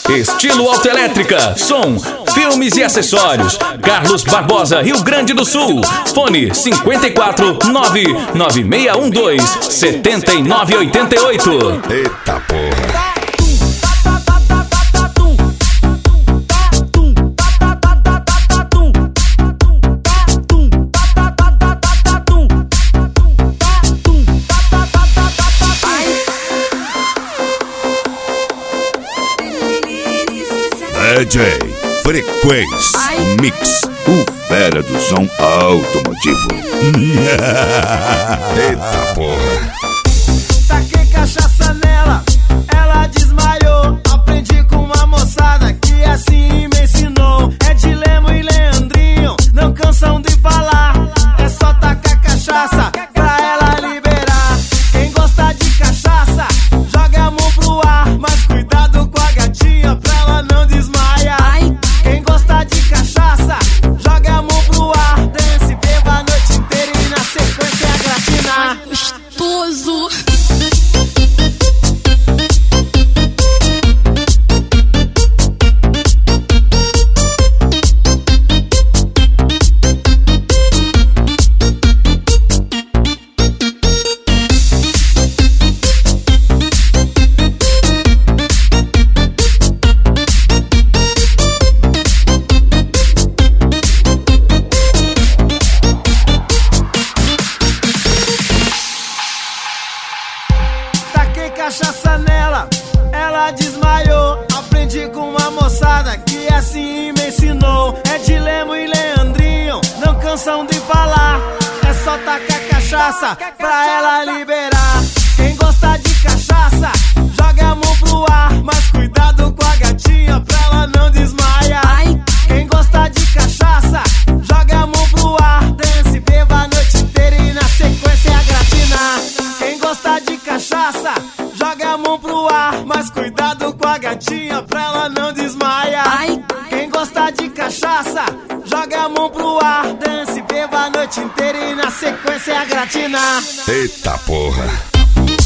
Estilo Autoelétrica, som, filmes e acessórios. Carlos Barbosa, Rio Grande do Sul. Fone 54 99612 7988. Eita porra. DJ Frequência Mix, o fera do som automotivo. Eita porra. Taquei cachaça nela, ela desmaiou. Aprendi com uma moçada que assim me ensinou. É de Lemo e Leandrinho, não cansam de falar. É só tacar cachaça pra ela liberar. Quem gosta de cachaça, joga a mão pro ar. Mas cuidado com a gatinha pra ela não desmaiar. Quem gosta de cachaça, joga a mão pro ar. Dance, beba a noite inteira e na sequência é gratinar. Gostoso. Cachaça nela, ela desmaiou. Aprendi com uma moçada que assim me ensinou. É de Lemo e Leandrinho, não cansam de falar. É só tacar cachaça pra ela liberar. Quem gosta de cachaça, joga a mão pro ar. Mas cuidado com a gatinha pra ela não desmaiar. Quem gosta de cachaça, joga a mão pro ar. Dance, beba a noite inteira e na sequência é gratinar. Quem gosta de cachaça, joga a mão pro ar, mas cuidado com a gatinha pra ela não desmaiar. Quem gosta de cachaça, joga a mão pro ar. Dance, beba a noite inteira e na sequência é gratinar. Eita porra.